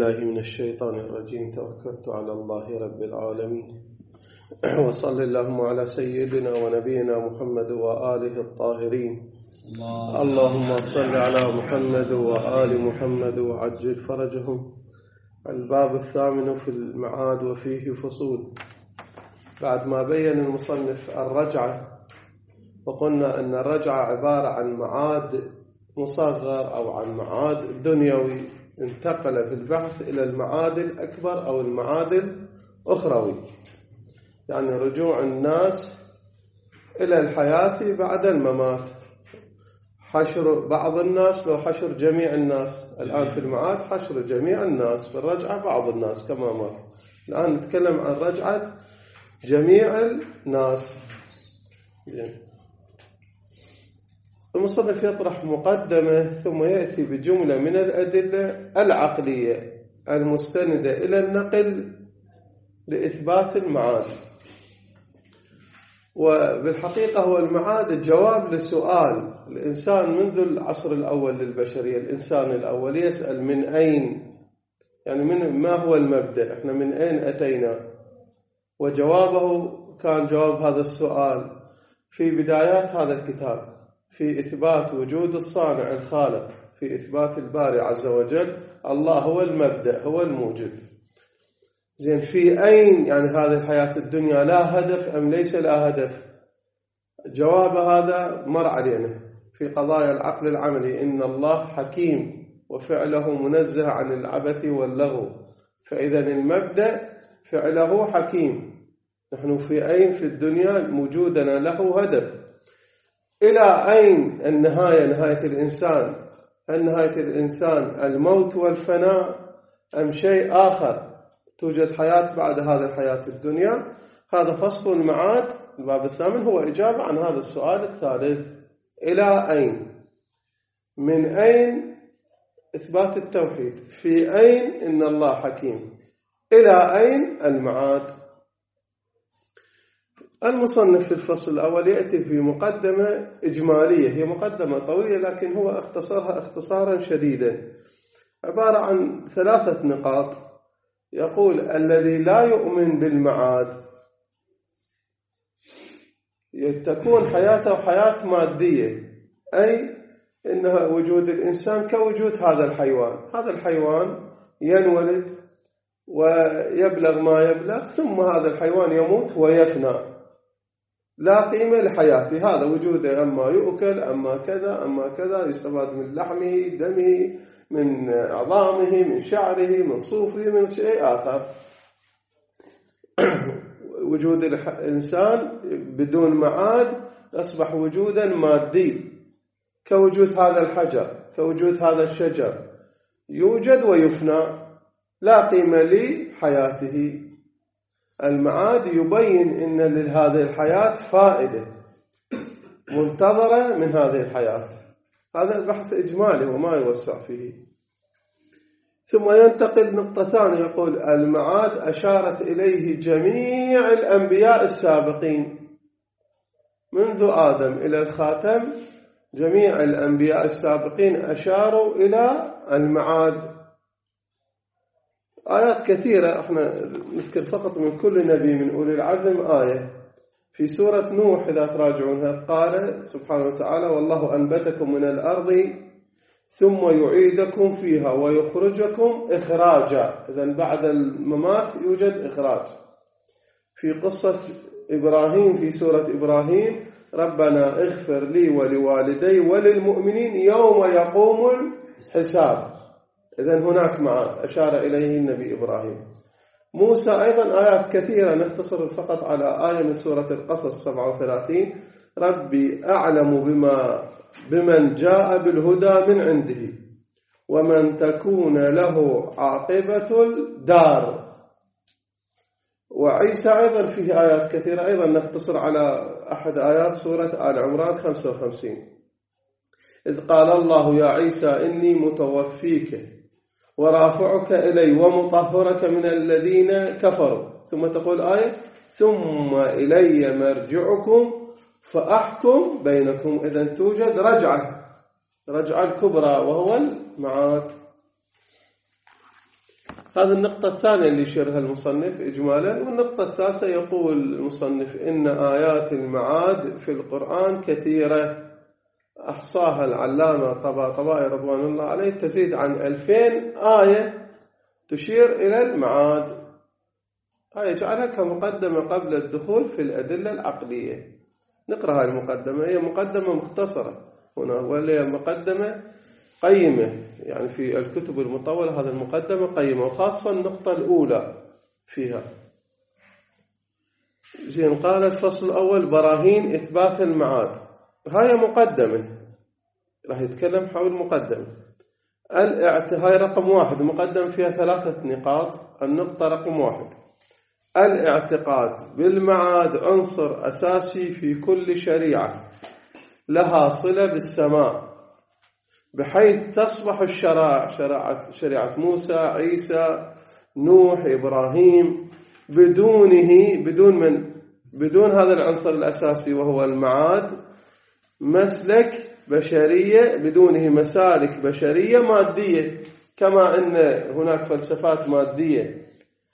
بالله من الشيطان الرجيم. توكلت على الله رب العالمين وصلى اللهم على سيدنا ونبينا محمد وآله الطاهرين. اللهم صل على محمد وآل محمد وعجل فرجهم. الباب الثامن في المعاد وفيه فصول. بعد ما بين المصنف الرجعة وقلنا أن الرجعة عبارة عن معاد مصغر أو عن معاد دنيوي انتقل في البحث إلى المعاد الأكبر أو المعاد الأخروي، يعني رجوع الناس إلى الحياة بعد الممات، حشر بعض الناس لو حشر جميع الناس. الآن في المعاد حشر جميع الناس، في الرجعة بعض الناس كما مر. الآن نتكلم عن رجعة جميع الناس. المصنف يطرح مقدمة ثم يأتي بجملة من الأدلة العقلية المستندة إلى النقل لإثبات المعاد. وبالحقيقة هو المعاد جواب لسؤال الإنسان منذ العصر الأول للبشرية. الإنسان الأول يسأل من أين، يعني ما هو المبدأ، إحنا من أين أتينا؟ وجوابه كان جواب هذا السؤال في بدايات هذا الكتاب، في إثبات وجود الصانع الخالق، في إثبات الباري عز وجل. الله هو المبدأ، هو الموجب. زين، في أين يعني هذه الحياة الدنيا لا هدف أم ليس لا هدف؟ جواب هذا مر علينا في قضايا العقل العملي. إن الله حكيم وفعله منزه عن العبث واللغو، فإذا المبدأ فعله حكيم. نحن في أين في الدنيا وجودنا له هدف. إلى أين النهاية؟ نهاية الإنسان، النهاية الإنسان الموت والفناء أم شيء آخر؟ توجد حياة بعد هذا الحياة الدنيا؟ هذا فصل المعاد. الباب الثامن هو إجابة عن هذا السؤال الثالث. إلى أين؟ من أين إثبات التوحيد؟ في أين إن الله حكيم؟ إلى أين المعاد؟ المصنف في الفصل الأول يأتي في مقدمة إجمالية، هي مقدمة طويلة لكن هو اختصرها اختصارا شديدا، عبارة عن 3 نقاط. يقول: الذي لا يؤمن بالمعاد تكون حياته حياة مادية، أي إنها وجود الإنسان كوجود هذا الحيوان. هذا الحيوان ينولد ويبلغ ما يبلغ، ثم هذا الحيوان يموت ويفنى، لا قيمة لحياته. هذا وجوده، أما يؤكل أما كذا أما كذا، يستفاد من لحمه، دمه، من عظامه، من شعره، من صوفه، من شيء آخر. وجود الإنسان بدون معاد أصبح وجودا مادي، كوجود هذا الحجر، كوجود هذا الشجر، يوجد ويفنى، لا قيمة لحياته. المعاد يبين إن لهذه الحياة فائدة منتظرة من هذه الحياة. هذا بحث إجمالي وما يوسع فيه. ثم ينتقل نقطة ثانية، يقول: المعاد أشارت إليه جميع الأنبياء السابقين منذ آدم إلى الخاتم. جميع الأنبياء السابقين أشاروا إلى المعاد. آيات كثيرة، احنا نذكر فقط من كل نبي من أولي العزم آية. في سورة نوح إذا تراجعونها قال سبحانه وتعالى: والله أنبتكم من الأرض ثم يعيدكم فيها ويخرجكم إخراجا. إذن بعد الممات يوجد إخراج. في قصة إبراهيم في سورة إبراهيم: ربنا اغفر لي ولوالدي وللمؤمنين يوم يقوم الحساب. إذن هناك معاد أشار إليه النبي إبراهيم. موسى أيضا آيات كثيرة، نختصر فقط على آية من سورة القصص 37: ربي أعلم بمن جاء بالهدى من عنده ومن تكون له عاقبة الدار. وعيسى أيضا فيه آيات كثيرة، أيضا نختصر على أحد آيات سورة آل عمران 55: إذ قال الله يا عيسى إني متوفيك ورافعك إلي ومطهرك من الذين كفروا. ثم تقول آية: ثم إلي مرجعكم فأحكم بينكم. إذن توجد رجعة الكبرى وهو المعاد. هذه النقطة الثانية اللي يشيرها المصنف إجمالا. والنقطة الثالثة يقول المصنف إن آيات المعاد في القرآن كثيرة أحصاها العلامة طباطبائي رضوان الله عليه تزيد عن 2000 آية تشير إلى المعاد. هاي يجعلها كمقدمة قبل الدخول في الأدلة العقلية. نقرأ هاي المقدمة، هي مقدمة مختصرة هنا ولا مقدمة قيمة، يعني في الكتب المطولة هذه المقدمة قيمة، وخاصة النقطة الأولى فيها. زين، قال الفصل الأول براهين إثبات المعاد. هاي مقدمة راح يتكلم حول مقدمة هاي رقم 1. مقدم فيها 3 نقاط. النقطة رقم 1: الاعتقاد بالمعاد عنصر أساسي في كل شريعة لها صلة بالسماء، بحيث تصبح الشرائع شريعة موسى، عيسى، نوح، إبراهيم بدون هذا العنصر الأساسي وهو المعاد مسلك بشرية، بدونه مسالك بشرية مادية، كما أن هناك فلسفات مادية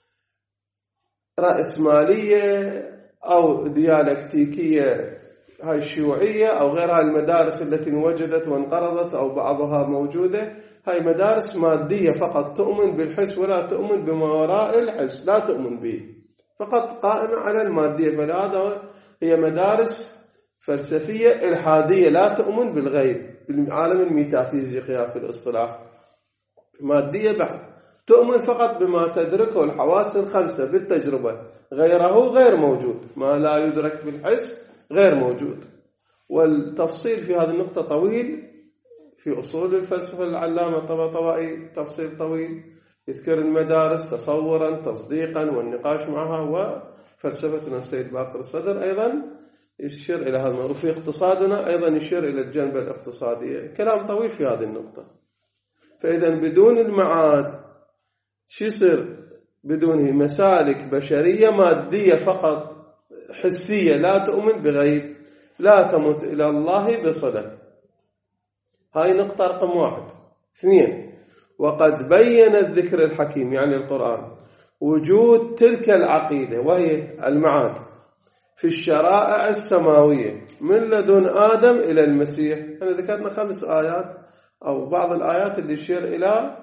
رأسمالية أو ديالكتيكية هاي الشيوعية أو غيرها المدارس التي وجدت وانقرضت أو بعضها موجودة. هاي مدارس مادية فقط، تؤمن بالحس ولا تؤمن بما وراء الحس، لا تؤمن به، فقط قائمة على المادية. فلهذا هي مدارس فلسفية إلحادية لا تؤمن بالغيب، بالعالم الميتافيزيقي في الاصطلاح، مادية بحت، تؤمن فقط بما تدركه الحواس الخمسة بالتجربة، غيره غير موجود، ما لا يدرك بالحس غير موجود. والتفصيل في هذه النقطة طويل في أصول الفلسفة العلامة طباطبائي، تفصيل طويل يذكر المدارس تصورا تصديقا والنقاش معها. وفلسفتنا السيد باقر الصدر أيضا يشير إلى هذا، وفي اقتصادنا أيضا يشير إلى الجانب الاقتصادي. كلام طويل في هذه النقطة. فإذا بدون المعاد شو يصير؟ بدونه مسالك بشرية مادية فقط، حسية، لا تؤمن بغيب، لا تمت إلى الله بصلة. هاي نقطة رقم 1. 2: وقد بين الذكر الحكيم يعني القرآن وجود تلك العقيدة وهي المعاد في الشرائع السماوية من لدن آدم إلى المسيح. أنا ذكرنا 5 آيات أو بعض الآيات اللي يشير إلى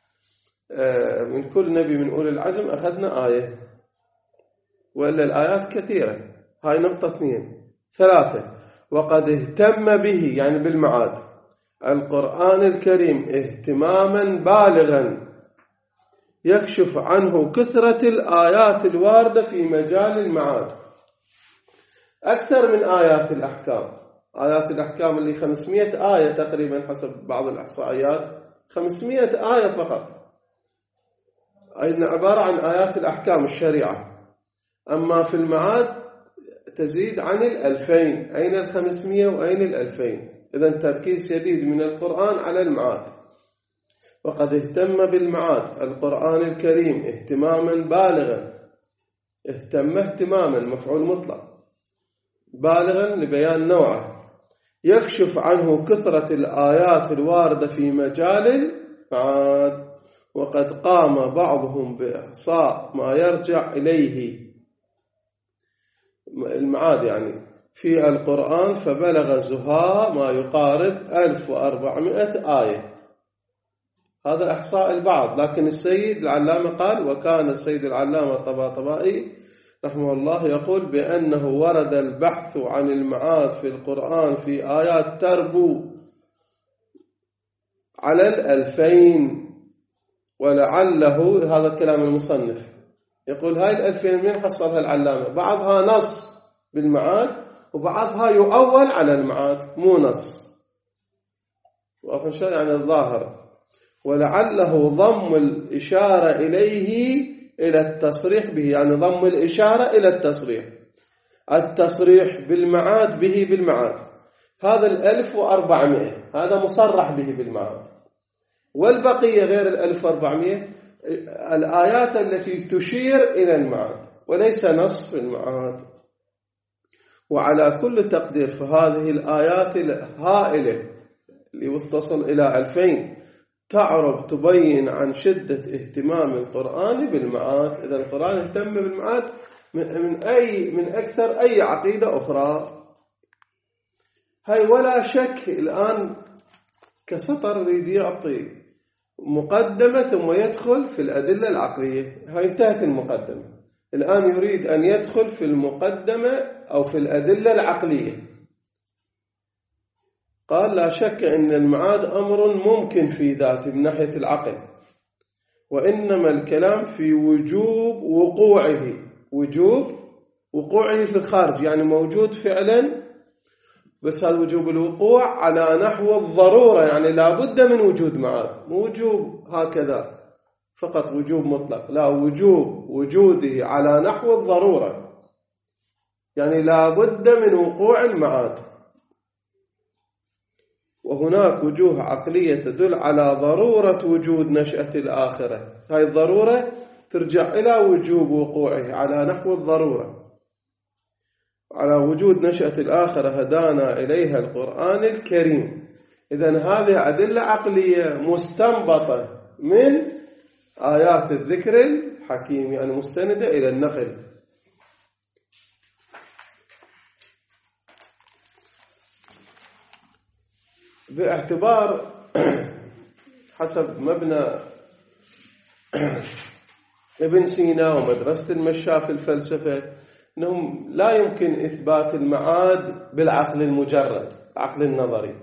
من كل نبي من أولي العزم أخذنا آية، وإلا الآيات كثيرة. هاي نقطة 2. 3: وقد اهتم به يعني بالمعاد القرآن الكريم اهتماما بالغا يكشف عنه كثرة الآيات الواردة في مجال المعاد، أكثر من آيات الأحكام. آيات الأحكام اللي 500 آية تقريبا حسب بعض الإحصائيات، 500 آية فقط، أي عبارة عن آيات الأحكام الشريعة. أما في المعاد تزيد عن 2000. أين 500 وأين 2000؟ إذن تركيز شديد من القرآن على المعاد. وقد اهتم بالمعاد القرآن الكريم اهتماما بالغا، اهتم اهتماما مفعول مطلق، بالغا لبيان نوعه، يكشف عنه كثرة الآيات الواردة في مجال المعاد. وقد قام بعضهم بإحصاء ما يرجع إليه المعاد يعني في القرآن، فبلغ زهاء ما يقارب 1400 آية. هذا إحصاء البعض، لكن السيد العلامة قال، وكان السيد العلامة طباطبائي رحمه الله يقول بأنه ورد البحث عن المعاد في القرآن في آيات تربو على 2000. ولعله هذا كلام المصنف يقول هاي 2000 من حصلها العلامة، بعضها نص بالمعاد وبعضها يؤول على المعاد مو نص، وأفن شرع عن الظاهر. ولعله ضم الإشارة إليه إلى التصريح به، يعني ضم الإشارة إلى التصريح بالمعاد به بالمعاد. هذا 1400 هذا مصرح به بالمعاد، والبقية غير 1400 الآيات التي تشير إلى المعاد وليس نص في المعاد. وعلى كل تقدير فهذه الآيات الهائلة اللي تصل إلى 2000 تعرب تبين عن شدة اهتمام القرآن بالمعاد. إذا القرآن اهتم بالمعاد من أكثر أي عقيدة أخرى. هاي ولا شك الآن كسطر يريد يعطي مقدمة ثم يدخل في الأدلة العقلية. هاي انتهت المقدمة، الآن يريد أن يدخل في المقدمة أو في الأدلة العقلية. قال لا شك أن المعاد أمر ممكن في ذاته من ناحية العقل، وإنما الكلام في وجوب وقوعه في الخارج، يعني موجود فعلا، بس هذا وجوب الوقوع على نحو الضرورة، يعني لا بد من وجود معاد، مو وجوب هكذا فقط وجوب مطلق، لا، وجوب وجوده على نحو الضرورة، يعني لا بد من وقوع المعاد. وهناك وجوه عقلية تدل على ضرورة وجود نشأة الآخرة. هاي الضرورة ترجع إلى وجوب وقوعه على نحو الضرورة. على وجود نشأة الآخرة هدانا إليها القرآن الكريم. إذن هذه أدلة عقلية مستنبطة من آيات الذكر الحكيم، يعني مستندة إلى النقل. باعتبار حسب مبنى ابن سينا ومدرسة المشاة في الفلسفة أنهم لا يمكن إثبات المعاد بالعقل المجرد، العقل النظري.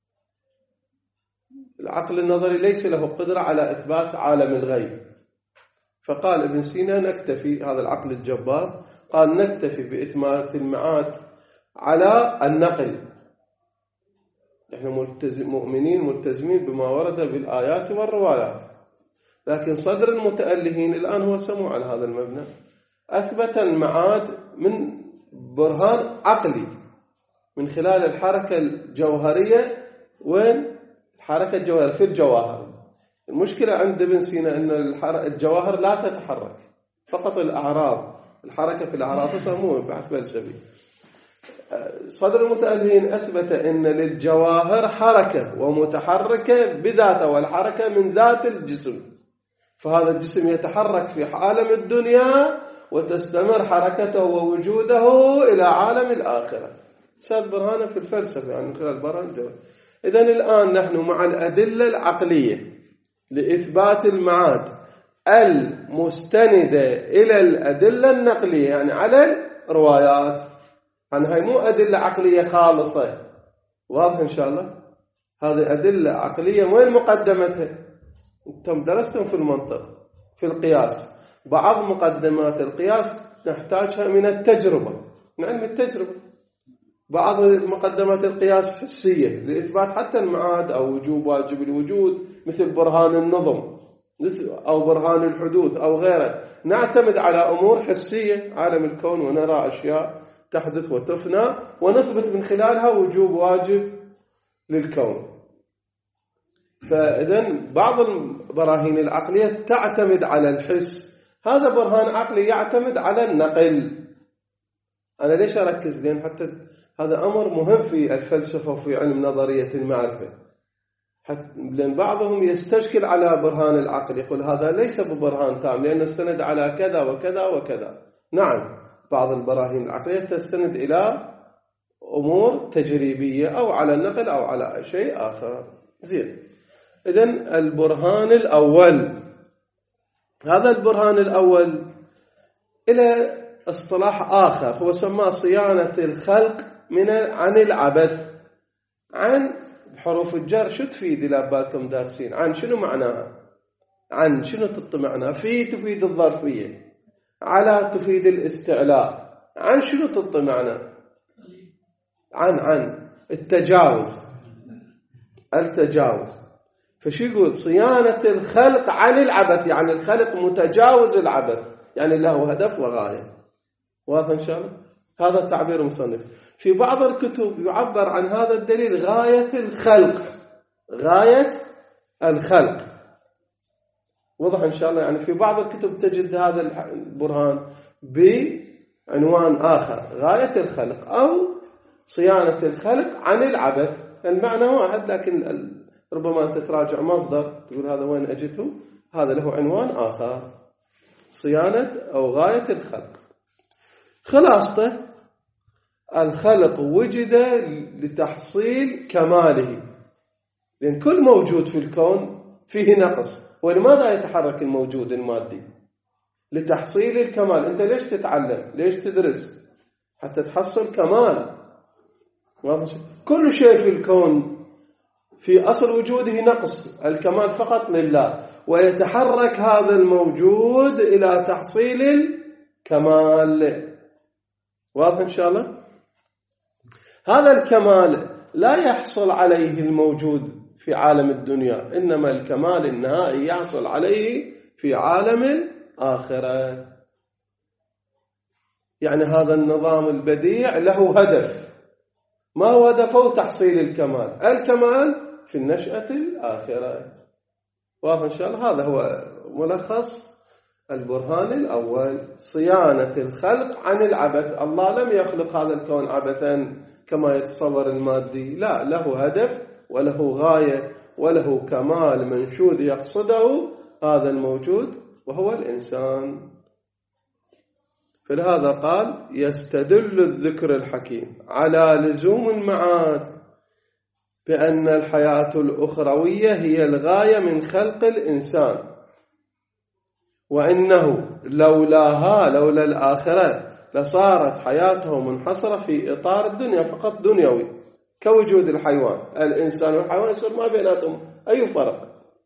العقل النظري ليس له قدرة على إثبات عالم الغيب، فقال ابن سينا نكتفي، هذا العقل الجبار، قال نكتفي بإثبات المعاد على النقل. نحن مؤمنين ملتزمين بما ورد بالآيات والروايات، لكن صدر المتألهين الآن هو سموع على هذا المبنى، أثبت المعاد من برهان عقلي من خلال الحركة الجوهرية. وين الحركة الجوهرية؟ في الجواهر. المشكلة عند ابن سينا أن الجواهر لا تتحرك، فقط الأعراض، الحركة في الأعراض، فسموه بحث فلسفي. صدر المتألهين أثبت أن للجواهر حركة ومتحركة بذاته، والحركة من ذات الجسم، فهذا الجسم يتحرك في عالم الدنيا وتستمر حركته ووجوده إلى عالم الآخرة. سأل برهانه في الفلسفة يعني من خلال برهان الجوهر. إذن الآن نحن مع الأدلة العقلية لإثبات المعاد المستندة إلى الأدلة النقلية، يعني على الروايات. هاي مو أدلة عقلية خالصة، واضح إن شاء الله؟ هذه أدلة عقلية. وين مقدمتها؟ أنتم درستم في المنطق، في القياس، بعض مقدمات القياس نحتاجها من التجربة، من علم التجربة. بعض مقدمات القياس حسية لإثبات حتى المعاد أو وجوب واجب الوجود، مثل برهان النظم أو برهان الحدوث أو غيره. نعتمد على أمور حسية، عالم الكون، ونرى أشياء تحدث وتفنى، ونثبت من خلالها وجوب واجب للكون. فإذن بعض البراهين العقلية تعتمد على الحس، هذا برهان عقلي يعتمد على النقل. أنا ليش أركز؟ لأن حتى هذا أمر مهم في الفلسفة وفي علم نظرية المعرفة، لأن بعضهم يستشكل على برهان العقل، يقول هذا ليس ببرهان تام لأنه استند على كذا وكذا وكذا. نعم، بعض البراهين العقلية تستند إلى أمور تجريبية أو على النقل أو على شيء آخر. زين، إذن البرهان الأول، هذا البرهان الأول إلى اصطلاح آخر هو سماه صيانة الخلق عن العبث. عن بحروف الجر شو تفيد؟ إلى بالكم دارسين عن شنو معناها؟ عن شنو تطمعنا؟ في تفيد الظرفية، على تفيد الاستعلاء. عن شنو تطمعنا؟ عن التجاوز، التجاوز. فشو يقول؟ صيانة الخلق عن العبث، يعني الخلق متجاوز العبث، يعني له هدف وغاية. واضح إن شاء الله؟ هذا تعبير مصنف. في بعض الكتب يعبر عن هذا الدليل غاية الخلق، غاية الخلق. وضح إن شاء الله؟ يعني في بعض الكتب تجد هذا البرهان بعنوان آخر، غاية الخلق أو صيانة الخلق عن العبث. المعنى واحد، لكن ربما أنت تراجع مصدر تقول هذا وين أجته، هذا له عنوان آخر، صيانة أو غاية الخلق. خلاصته الخلق وجد لتحصيل كماله، لأن كل موجود في الكون فيه نقص. ولماذا يتحرك الموجود المادي؟ لتحصيل الكمال. أنت ليش تتعلم؟ ليش تدرس؟ حتى تحصل كمال. كل شيء في الكون في أصل وجوده نقص، الكمال فقط لله، ويتحرك هذا الموجود إلى تحصيل الكمال. واضح إن شاء الله؟ هذا الكمال لا يحصل عليه الموجود في عالم الدنيا، إنما الكمال النهائي يحصل عليه في عالم الآخرة. يعني هذا النظام البديع له هدف. ما هو هدفه؟ تحصيل الكمال. الكمال في النشأة الآخرة. واضح إن شاء الله؟ هذا هو ملخص البرهان الأول، صيانة الخلق عن العبث. الله لم يخلق هذا الكون عبثا كما يتصور المادي، لا، له هدف وله غاية وله كمال منشود يقصده هذا الموجود وهو الإنسان. فلهذا قال يستدل الذكر الحكيم على لزوم المعاد بأن الحياة الأخروية هي الغاية من خلق الإنسان، وإنه لولا الآخرة لصارت حياته منحصرة في إطار الدنيا فقط، دنيوي كوجود الحيوان. الإنسان والحيوان يصير ما بيناتهم أي فرق.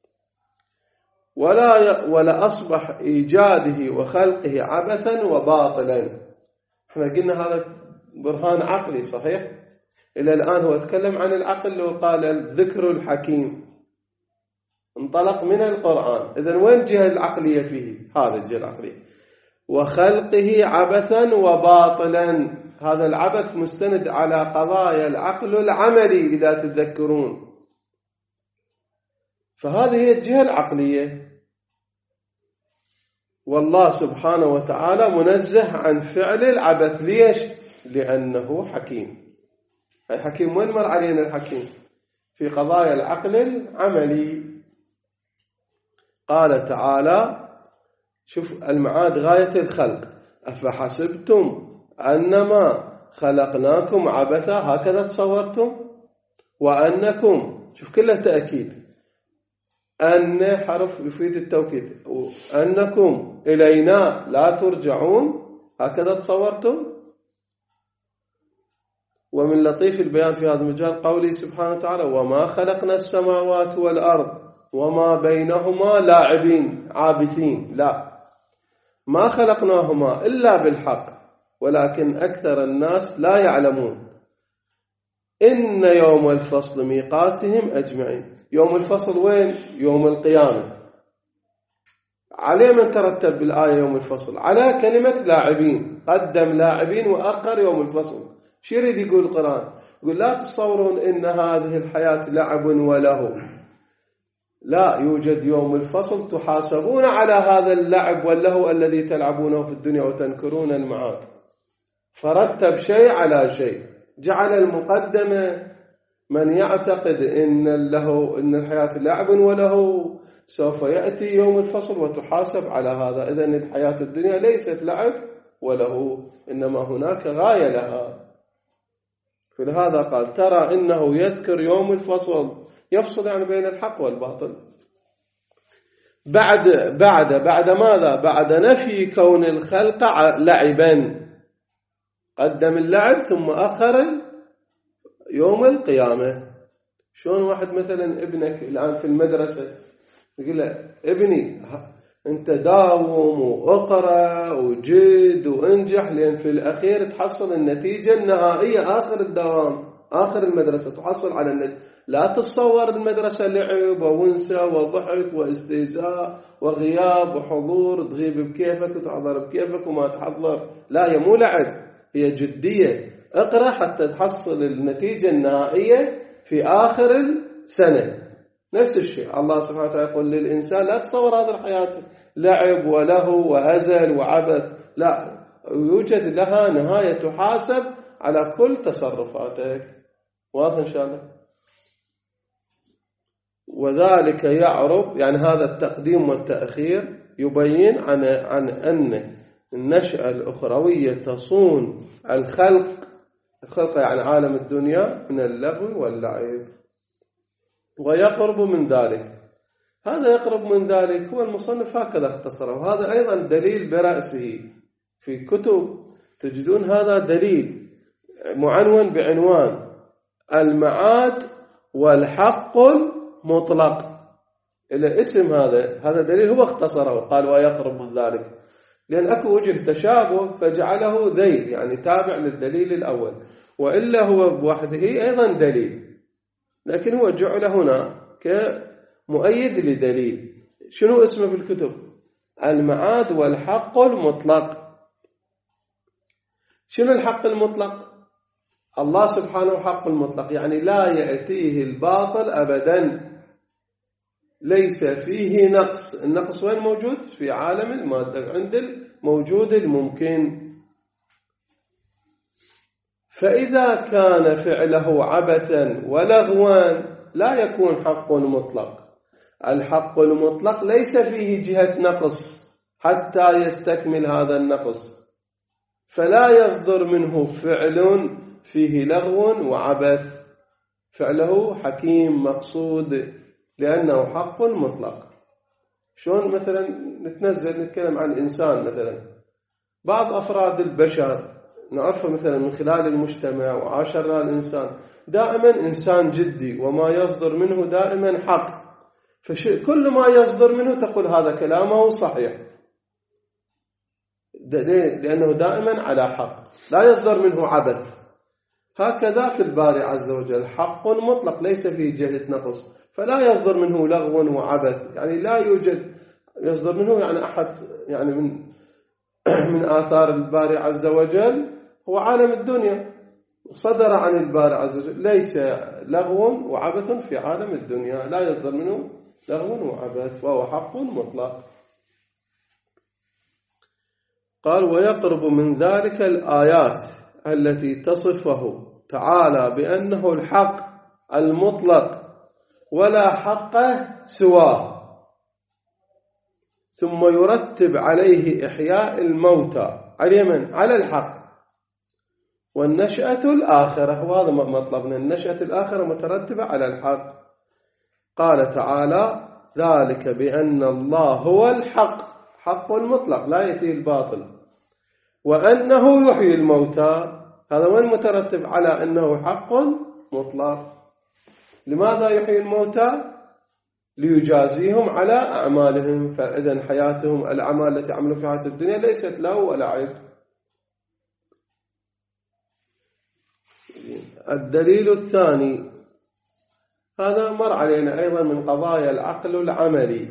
ولا أصبح إيجاده وخلقه عبثا وباطلا. احنا قلنا هذا برهان عقلي صحيح. إلى الآن هو يتكلم عن العقل وقال الذكر الحكيم، انطلق من القرآن. إذن وين الجهة العقلية فيه؟ هذا الجهة العقلية. وخلقه عبثا وباطلا، هذا العبث مستند على قضايا العقل العملي إذا تذكرون. فهذه هي الجهة العقلية. والله سبحانه وتعالى منزه عن فعل العبث. ليش؟ لأنه حكيم. الحكيم وين مر علينا الحكيم؟ في قضايا العقل العملي. قال تعالى شوف المعاد غاية الخلق، أفحسبتم أنما خلقناكم عبثا، هكذا تصورتم، وأنكم، شوف كله تأكيد، أن حرف يفيد التوكيد، أنكم إلينا لا ترجعون، هكذا تصورتم. ومن لطيف البيان في هذا المجال قوله سبحانه وتعالى وما خلقنا السماوات والأرض وما بينهما لاعبين عابثين. لا، ما خلقناهما إلا بالحق ولكن أكثر الناس لا يعلمون. إن يوم الفصل ميقاتهم أجمعين. يوم الفصل وين؟ يوم القيامة. عليه من ترتب بالآية يوم الفصل؟ على كلمة لاعبين، قدم لاعبين وأخر يوم الفصل. شو يريد يقول القرآن؟ يقول لا تصورون إن هذه الحياة لعب وله، لا، يوجد يوم الفصل تحاسبون على هذا اللعب واللهو الذي تلعبونه في الدنيا وتنكرون المعاد. فرتب شيء على شيء، جعل المقدمة من يعتقد إن الحياة لعب وله سوف يأتي يوم الفصل وتحاسب على هذا. إذن الحياة الدنيا ليست لعب وله، إنما هناك غاية لها. فلهذا قال ترى إنه يذكر يوم الفصل، يفصل يعني بين الحق والباطل. بعد ماذا؟ بعد نفي كون الخلق لعبا، قدم اللعب ثم أخر يوم القيامة. شلون واحد مثلا ابنك الآن في المدرسة يقول له ابني أنت داوم وأقرأ وجد وانجح، لأن في الأخير تحصل النتيجة النهائية آخر الدوام، آخر المدرسة تحصل على النتيجة. لا تتصور المدرسة لعب وونسة وضحك واستهزاء وغياب وحضور، تغيب بكيفك وتحضر بكيفك وما تحضر. لا، هي مو لعب، هي جدية. اقرأ حتى تحصل النتيجة النهائية في آخر السنة. نفس الشيء الله سبحانه وتعالى يقول للإنسان لا تصور هذه الحياة لعب وله وهزل وعبث، لا، يوجد لها نهاية تحاسب على كل تصرفاتك. واضح إن شاء الله؟ وذلك يعرب، يعني هذا التقديم والتأخير يبين عن أن النشأة الأخروية تصون الخلق يعني عالم الدنيا من اللغو واللعب. ويقرب من ذلك، هذا يقرب من ذلك هو المصنف هكذا اختصره، وهذا أيضا دليل برأسه في كتب تجدون هذا دليل معنون بعنوان المعاد والحق المطلق. إلى اسم هذا دليل هو اختصره قال ويقرب من ذلك، لأن أكو وجه تشابه فجعله ذيل يعني تابع للدليل الأول، وإلا هو بوحده أيضا دليل، لكن هو جعل هنا كمؤيد لدليل. شنو اسمه في الكتب؟ المعاد والحق المطلق. شنو الحق المطلق؟ الله سبحانه حق المطلق، يعني لا يأتيه الباطل أبدا، ليس فيه نقص. النقص وين موجود؟ في عالم المادة، عند الموجود الممكن. فإذا كان فعله عبثا ولغوا لا يكون حق مطلق. الحق المطلق ليس فيه جهة نقص حتى يستكمل هذا النقص، فلا يصدر منه فعل فيه لغو وعبث، فعله حكيم مقصود لأنه حق مطلق. شلون مثلا نتكلم عن إنسان، مثلا بعض أفراد البشر نعرفه مثلا من خلال المجتمع وعاشرنا الإنسان دائما إنسان جدي وما يصدر منه دائما حق، فكل ما يصدر منه تقول هذا كلامه صحيح، لأنه دائما على حق لا يصدر منه عبث. هكذا في الباري عز وجل حق مطلق ليس فيه جهة نقص، فلا يصدر منه لغو وعبث، يعني لا يوجد يصدر منه يعني أحد يعني من آثار الباري عز وجل هو عالم الدنيا، صدر عن الباري عز وجل ليس لغو وعبث في عالم الدنيا، لا يصدر منه لغو وعبث، وهو حق مطلق. قال ويقرب من ذلك الآيات التي تصفه تعالى بأنه الحق المطلق ولا حق سواه، ثم يرتب عليه إحياء الموتى على الحق والنشأة الآخرة، وهذا مطلبنا، النشأة الآخرة مترتبة على الحق. قال تعالى ذلك بأن الله هو الحق، حق المطلق لا يأتي الباطل، وأنه يحيي الموتى، هذا وين مترتب على أنه حق مطلق. لماذا يحيي الموتى؟ ليجازيهم على أعمالهم، فإذن حياتهم الأعمال التي عملوا في حياة الدنيا ليست له ولا عيب. الدليل الثاني هذا مر علينا أيضا من قضايا العقل العملي.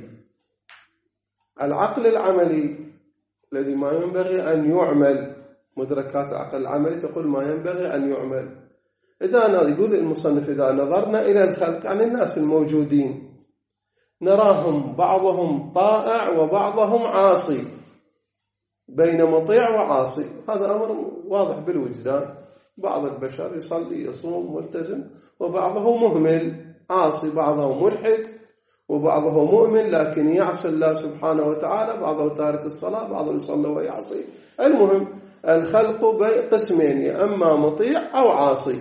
العقل العملي الذي ما ينبغي أن يعمل، مدركات العقل العملي تقول ما ينبغي أن يعمل. يقول المصنف إذا نظرنا إلى الخلق عن الناس الموجودين نراهم بعضهم طائع وبعضهم عاصي، بين مطيع وعاصي، هذا أمر واضح بالوجدان. بعض البشر يصلي يصوم ملتزم وبعضه مهمل عاصي، بعضه ملحد وبعضه مؤمن لكن يعصي الله سبحانه وتعالى، بعضه تارك الصلاة، بعضه يصلي ويعصي. المهم الخلق قسمين، أما مطيع أو عاصي.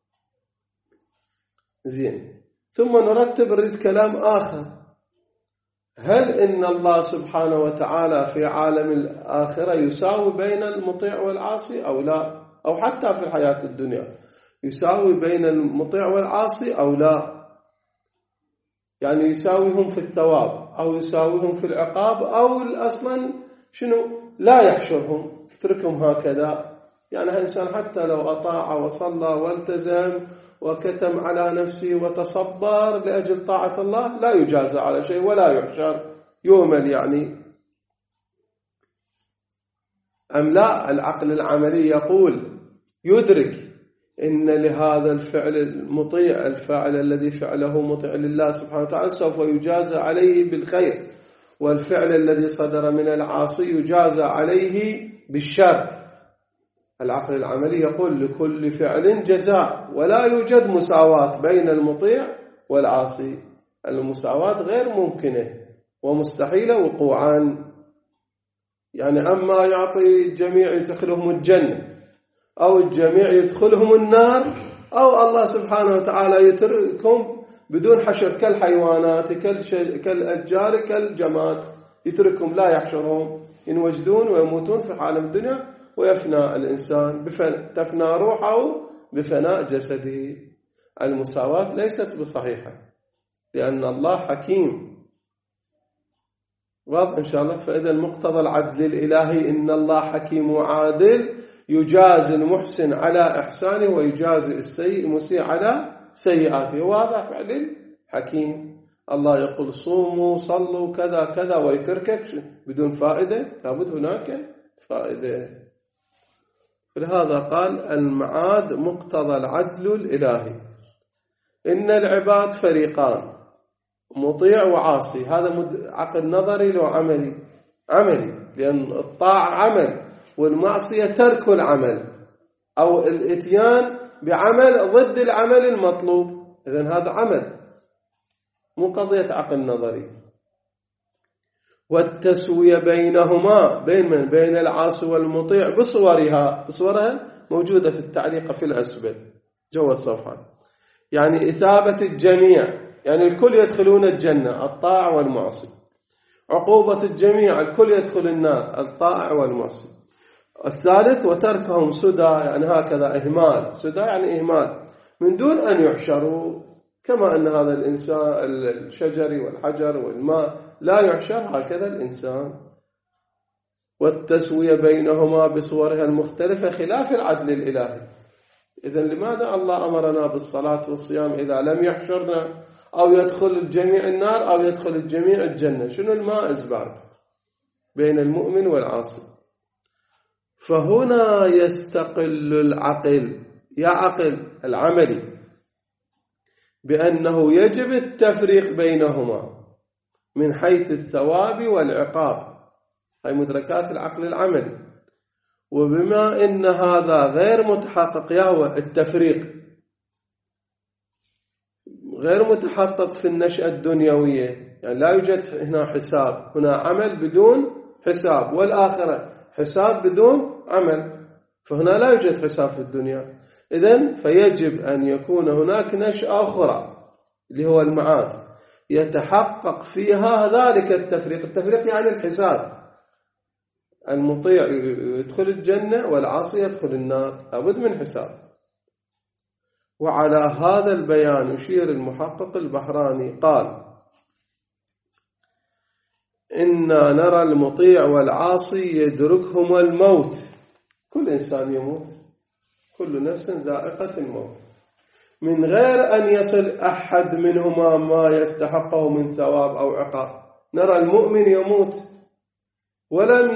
زين، ثم نرتب نريد كلام آخر، هل إن الله سبحانه وتعالى في عالم الآخرة يساوي بين المطيع والعاصي أو لا؟ أو حتى في الحياة الدنيا يساوي بين المطيع والعاصي أو لا؟ يعني يساويهم في الثواب أو يساويهم في العقاب، أو أصلا شنو لا يحشرهم يتركهم هكذا. يعني الإنسان حتى لو أطاع وصلى والتزم وكتم على نفسه وتصبر لأجل طاعة الله لا يجازى على شيء ولا يحشر، يؤمل يعني. أم لا؟ العقل العملي يقول يدرك إن لهذا الفعل المطيع، الفاعل الذي فعله مطيع لله سبحانه وتعالى سوف يجازى عليه بالخير، والفعل الذي صدر من العاصي يجازى عليه بالشر. العقل العملي يقول لكل فعل جزاء، ولا يوجد مساواة بين المطيع والعاصي. المساواة غير ممكنة ومستحيلة وقوعا. يعني أما يعطي الجميع يدخلهم الجنة أو الجميع يدخلهم النار، أو الله سبحانه وتعالى يتركهم بدون حشر كالحيوانات كالأشجار كالجماد، يتركهم لا يحشرهم، ينوجدون ويموتون في عالم الدنيا ويفنى الإنسان تفنى روحه بفناء جسده. المساواة ليست بصحيحة لأن الله حكيم. واضح إن شاء الله. فإذا مقتضى العدل الإلهي إن الله حكيم وعادل، يجازي المحسن على إحسانه ويجازي السيء المسيء على سيئاته. واضح فعل حكيم. الله يقول صوموا صلوا كذا كذا ويتركك بدون فائدة، لابد هناك فائدة. فلهذا قال المعاد مقتضى العدل الإلهي. إن العباد فريقان، مطيع وعاصي. هذا عقل نظري لو عملي، لأن الطاعة عمل والمعصية ترك العمل أو الاتيان بعمل ضد العمل المطلوب. إذن هذا عمل، مو قضية عقل نظري. والتسوية بينهما بين العاصي والمطيع بصورها موجودة في التعليق في الأسفل جوا الصفحة. يعني إثابة الجميع، يعني الكل يدخلون الجنة الطاع والمعصي. عقوبة الجميع، الكل يدخل النار الطاع والمعصي. الثالث وتركهم سدى، يعني هكذا إهمال. سدى يعني إهمال من دون أن يحشروا، كما أن هذا الإنسان الشجر والحجر والماء لا يحشر، هكذا الإنسان. والتسوية بينهما بصورها المختلفة خلاف العدل الإلهي. إذن لماذا الله أمرنا بالصلاة والصيام إذا لم يحشرنا أو يدخل الجميع النار أو يدخل الجميع الجنة؟ شنو المائز بعد بين المؤمن والعاصي؟ فهنا يستقل العقل، يا عقل العملي، بأنه يجب التفريق بينهما من حيث الثواب والعقاب. هاي مدركات العقل العملي. وبما إن هذا غير متحقق، يهو التفريق غير متحقق في النشأة الدنيوية، يعني لا يوجد هنا حساب، هنا عمل بدون حساب، والآخرة حساب بدون عمل، فهنا لا يوجد حساب في الدنيا. إذن فيجب أن يكون هناك نشأة أخرى اللي هو المعاد يتحقق فيها ذلك التفريق. التفريق يعني الحساب، المطيع يدخل الجنة والعاصي يدخل النار، لابد من حساب. وعلى هذا البيان يشير المحقق البحراني قال: إنا نرى المطيع والعاصي يدركهم الموت. كل إنسان يموت، كل نفس ذائقة الموت، من غير أن يصل أحد منهما ما يستحقه من ثواب أو عقاب. نرى المؤمن يموت ولم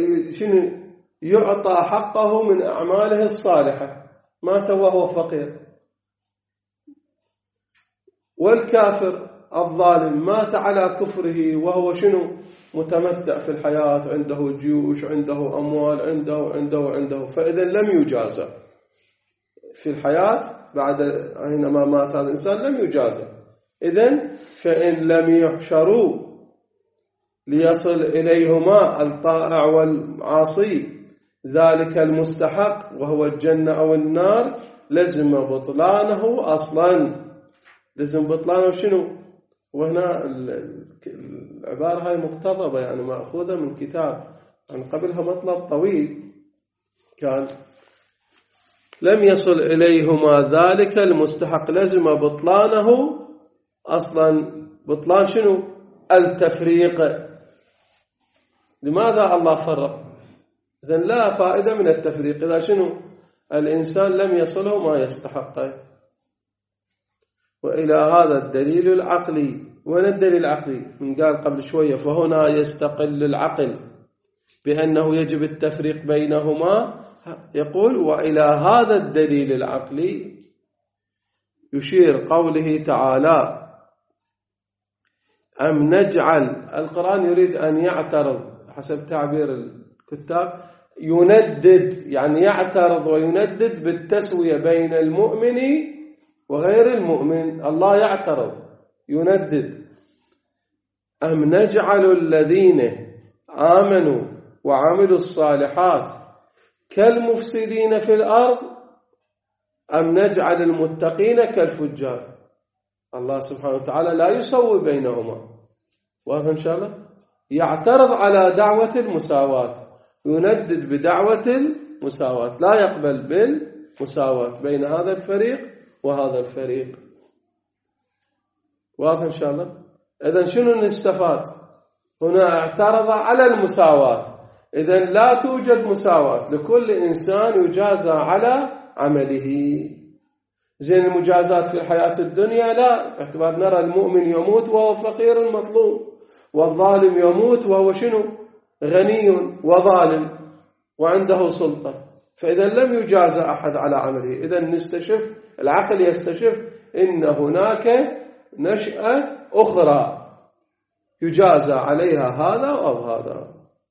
يعطى حقه من أعماله الصالحة، مات وهو فقير. والكافر الظالم مات على كفره وهو متمتع في الحياة، عنده جيوش، عنده أموال، عنده فإذا لم يجازى في الحياة. بعد حينما مات هذا الإنسان لم يجازى. إذن فإن لم يحشروا ليصل إليهما الطائع والعاصي ذلك المستحق وهو الجنة أو النار، لزم بطلانه أصلا. لزم بطلانه وهنا العبارة هاي مقتضبة، يعني مأخوذة من كتاب عن قبلها مطلب طويل كان: لم يصل إليهما ذلك المستحق، لزم بطلانه أصلا. بطلان التفريق. لماذا الله فرق؟ إذن لا فائدة من التفريق إذا الإنسان لم يصله ما يستحقه. وإلى هذا الدليل العقلي. وين الدليل العقلي؟ من قال قبل شوية: فهنا يستقل العقل بأنه يجب التفريق بينهما. يقول: وإلى هذا الدليل العقلي يشير قوله تعالى: أم نجعل. القرآن يريد أن يعترض حسب تعبير الكتاب، يندد، يعني يعترض ويندد بالتسوية بين المؤمن وغير المؤمن. الله يعترض يندد. أم نجعل الذين آمنوا وعملوا الصالحات كالمفسدين في الأرض أم نجعل المتقين كالفجار. الله سبحانه وتعالى لا يسوي بينهما. واضح إن شاء الله؟ يعترض على دعوة المساواة، يندد بدعوة المساواة، لا يقبل بالمساواة بين هذا الفريق وهذا الفريق. واضح إن شاء الله؟ إذن شنو نستفاد؟ هنا اعترض على المساواة، إذن لا توجد مساواة، لكل إنسان يجازى على عمله. زين المجازات في الحياة الدنيا لا، باعتبار نرى المؤمن يموت وهو فقير مظلوم، والظالم يموت وهو شنو؟ غني وظالم وعنده سلطة. فإذا لم يجازى أحد على عمله، إذا نستشف، العقل يستشف إن هناك نشأة أخرى يجازى عليها هذا أو هذا.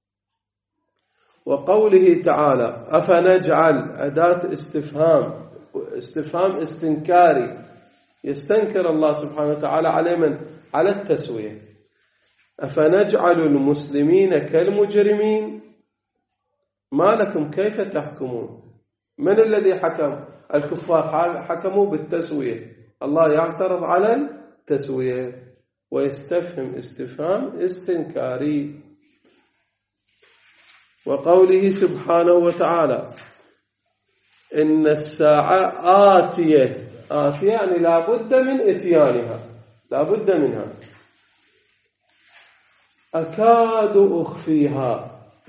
وقوله تعالى أفنجعل، أداة استفهام استنكاري، يستنكر الله سبحانه وتعالى على من؟ على التسوية. أفنجعل المسلمين كالمجرمين ما لكم كيف تحكمون. من الذي حكم؟ الكفار حكموا بالتسوية، الله يعترض على التسوية ويستفهم استفهام استنكاري. وقوله سبحانه وتعالى إن الساعة آتية، آتية يعني لا بد من إتيانها، لا بد منها. أكاد أخفيها.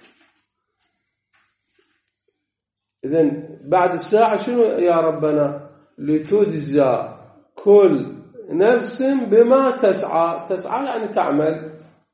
إذن بعد الساعة شنو يا ربنا؟ لتجزى كل نفس بما تسعى. تسعى يعني تعمل.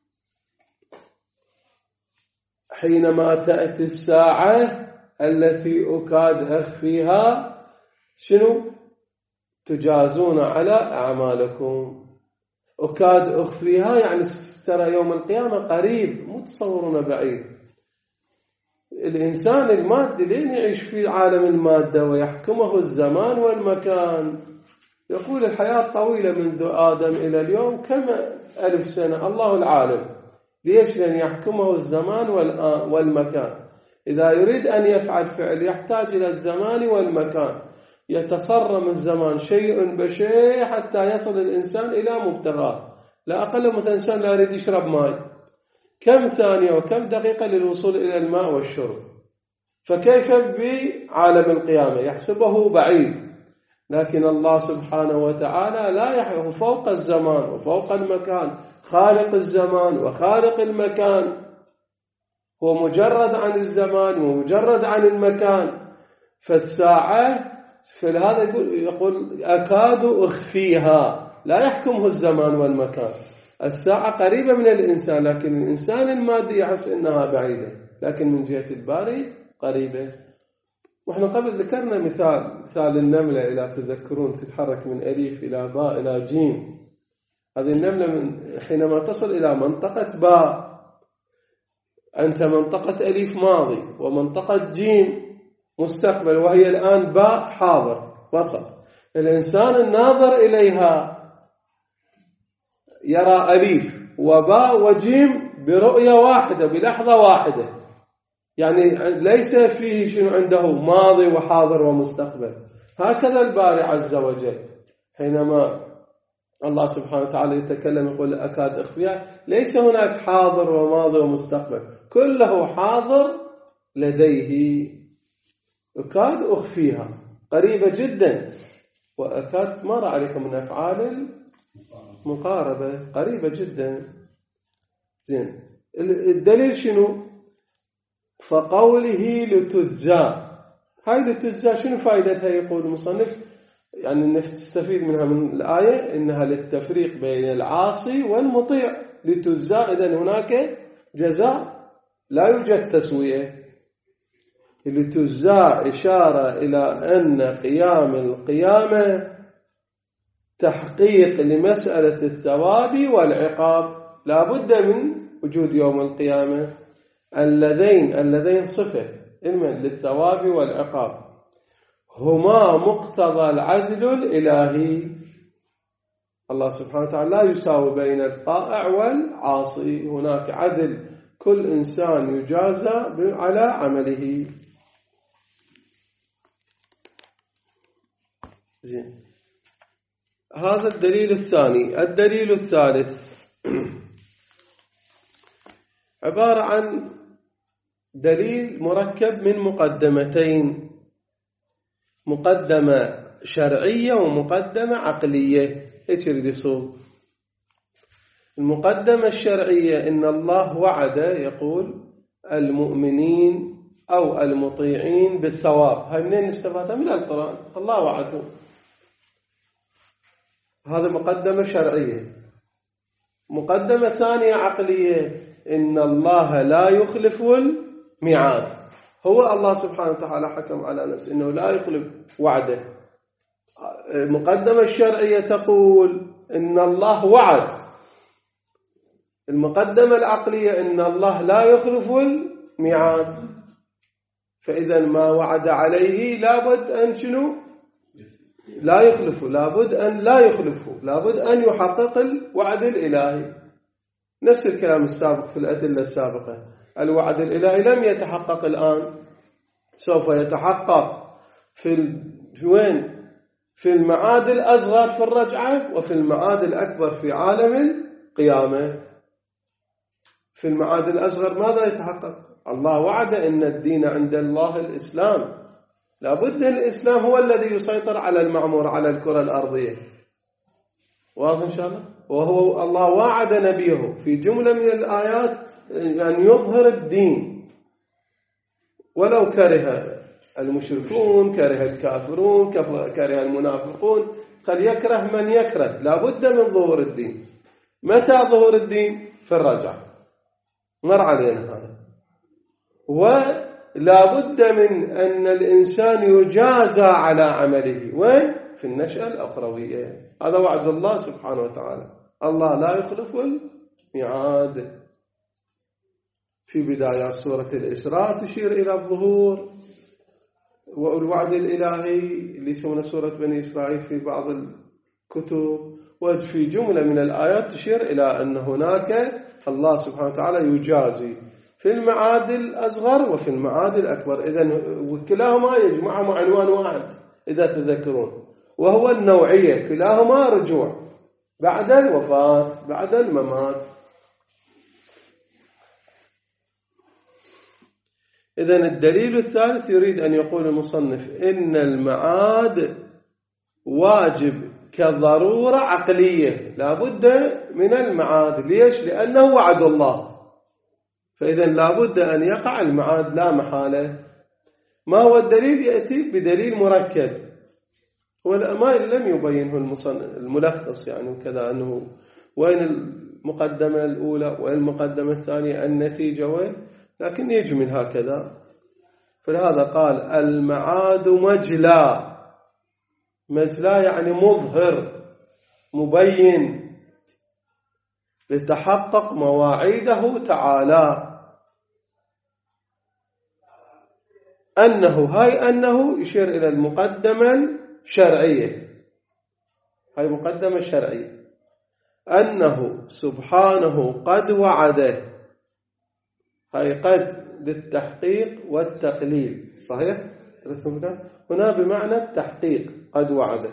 حينما تأتي الساعة التي أكاد أخفيها شنو؟ تجازون على أعمالكم. أكاد أخفيها يعني ترى يوم القيامة قريب، مو تصورون بعيد. الإنسان المادي لين يعيش في عالم المادة ويحكمه الزمان والمكان. يقول الحياة طويلة منذ آدم إلى اليوم كم ألف سنة، الله العالم. ليش؟ لأن يحكمه الزمان والمكان. إذا يريد أن يفعل فعل يحتاج إلى الزمان والمكان، يتصرم الزمان شيء بشيء حتى يصل الإنسان إلى مبتغاه. لا أقل مثلا إنسان لا يريد يشرب ماء، كم ثانية وكم دقيقة للوصول إلى الماء والشرب. فكيف بعالم القيامة؟ يحسبه بعيد، لكن الله سبحانه وتعالى لا يحيه، فوق الزمان وفوق المكان، خالق الزمان وخالق المكان، هو مجرد عن الزمان ومجرد عن المكان. فالساعة في هذا يقول أكاد أخفيها، لا يحكمه الزمان والمكان. الساعة قريبة من الإنسان، لكن الإنسان المادي يحس إنها بعيدة، لكن من جهة الباري قريبة. وإحنا قبل ذكرنا مثال النملة، إلى تذكرون، تتحرك من ألف إلى باء إلى جيم. هذه النملة من حينما تصل إلى منطقة باء، أنت منطقة ألف ماضي ومنطقة جيم مستقبل، وهي الآن باء حاضر وصل. الإنسان الناظر إليها يرى ألف وباء وجيم برؤية واحدة بلحظة واحدة، يعني ليس فيه شنو عنده ماضي وحاضر ومستقبل. هكذا الباري عز وجل حينما الله سبحانه وتعالى يتكلم يقول أكاد أخفيها، ليس هناك حاضر وماضي ومستقبل، كله حاضر لديه. أكاد أخفيها قريبة جدا، وأكاد مر عليكم من أفعال مقاربة، قريبة جدا. زين، الدليل شنو؟ فقوله لتجزى، هاي لتجزى شنو فائدتها؟ يقول المصنف يعني نستفيد منها من الآية إنها للتفريق بين العاصي والمطيع. لتجزى إذن هناك جزاء، لا يوجد تسوية. لتجزى إشارة إلى أن قيام القيامة تحقيق لمسألة الثواب والعقاب، لا بد من وجود يوم القيامة. اللذين صفة للثواب والعقاب، هما مقتضى العدل الإلهي. الله سبحانه وتعالى لا يساوي بين الطائع والعاصي، هناك عدل، كل إنسان يجازى على عمله. زين، هذا الدليل الثاني. الدليل الثالث عبارة عن دليل مركب من مقدمتين، مقدمة شرعية ومقدمة عقلية. ايش يريد يصوب؟ المقدمة الشرعية إن الله وعد، يقول المؤمنين أو المطيعين بالثواب. هاي منين نستفادها؟ من القرآن، الله وعده. هذا مقدمة شرعية. مقدمة ثانية عقلية، إن الله لا يخلف الميعاد. هو الله سبحانه وتعالى حكم على نفسه إنه لا يخلف وعده. المقدمة الشرعية تقول إن الله وعد. المقدمة العقلية إن الله لا يخلف الميعاد، فإذا ما وعد عليه لابد أن شنو؟ لا يخلفه، لابد أن لا يخلفه، لابد أن يحقق الوعد الإلهي. نفس الكلام السابق في الأدلة السابقة، الوعد الإلهي لم يتحقق الآن، سوف يتحقق في وين؟ في المعاد الأصغر في الرجعة، وفي المعاد الأكبر في عالم القيامة. في المعاد الأصغر ماذا يتحقق؟ الله وعد إن الدين عند الله الإسلام، لابد الإسلام هو الذي يسيطر على المعمور على الكرة الأرضية. واضح إن شاء الله؟ وهو الله وعد نبيه في جملة من الآيات أن يظهر الدين ولو كره المشركون، كره الكافرون، كره المنافقون، قال يكره من يكره، لابد من ظهور الدين. متى ظهور الدين؟ في الرجعة، مر علينا هذا. ولابد من أن الإنسان يجازى على عمله، وين؟ في النشأة الأخروية. هذا وعد الله سبحانه وتعالى، الله لا يخلف الميعاد. في بداية سورة الإسراء تشير إلى الظهور والوعد الإلهي اللي يسمونه سورة بني إسرائيل في بعض الكتب، وفي جملة من الآيات تشير إلى أن هناك الله سبحانه وتعالى يجازي في المعاد الأصغر وفي المعاد الأكبر. إذن وكلاهما يجمعهم عنوان واحد إذا تذكرون، وهو النوعية، كلاهما رجوع بعد الوفاة، بعد الممات. إذن الدليل الثالث يريد أن يقول المصنف إن المعاد واجب كضرورة عقلية، لابد من المعاد. ليش؟ لأنه وعد الله، فإذا لابد أن يقع المعاد لا محالة. ما هو الدليل؟ يأتي بدليل مركب، ما لم يبينه الملخص يعني وكذا، أنه وين المقدمة الأولى وين المقدمة الثانية، النتيجة وين، لكن يجمل هكذا. فلهذا قال المعاد مجلى. مجلى يعني مظهر مبين لتحقق مواعيده تعالى. أنه يشير إلى المقدمة الشرعية، هاي مقدمة شرعية، أنه سبحانه قد وعده. هاي قد للتحقيق والتقليل، صحيح؟ هنا بمعنى التحقيق، قد وعده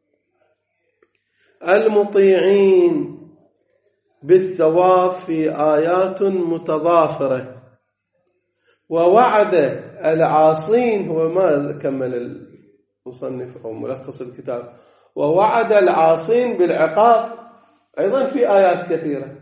المطيعين بالثواب في آيات متضافرة، ووعد العاصين، هو ما كمل المصنف أو ملخص الكتاب، ووعد العاصين بالعقاب أيضا في آيات كثيرة.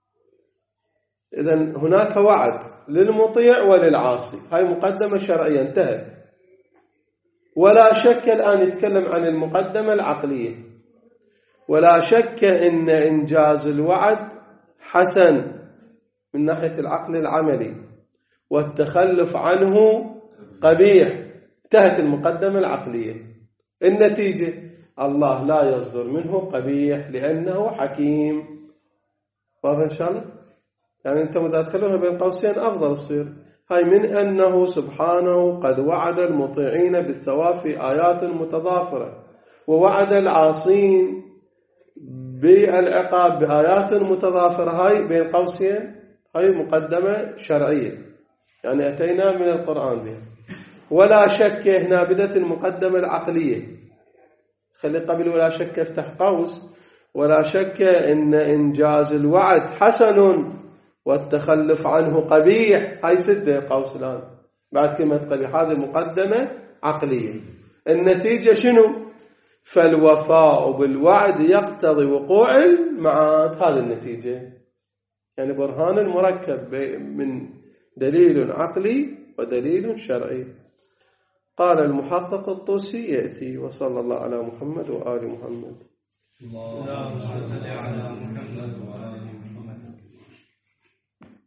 إذن هناك وعد للمطيع وللعاصي، هاي مقدمة شرعية انتهت. ولا شك الآن يتكلم عن المقدمة العقلية، ولا شك إن إنجاز الوعد حسن من ناحية العقل العملي، والتخلف عنه قبيح. انتهت المقدمة العقلية. النتيجة الله لا يصدر منه قبيح لأنه حكيم. واضح إن شاء الله؟ يعني أنت مدخلونها بين قوسين أفضل تصير. هاي من أنه سبحانه قد وعد المطيعين بالثواب في آيات متضافرة، ووعد العاصين بالعقاب بآيات متضافرة. هاي بين قوسين هاي مقدمة شرعية، يعني أتينا من القرآن بها. ولا شك هنا بدت المقدمة العقلية، خلي قبل ولا شك افتح قوس. ولا شك إن إنجاز الوعد حسن والتخلف عنه قبيح. هاي سدة قوس الآن بعد كلمة قبيح، هذه مقدمة عقلية. النتيجة شنو؟ فالوفاء بالوعد يقتضي وقوع المعاد. هذه النتيجة، يعني برهان مركب من دليل عقلي ودليل شرعي. قال المحقق الطوسي يأتي. وصلى الله على محمد وآل محمد. اللهم صل على محمد وآل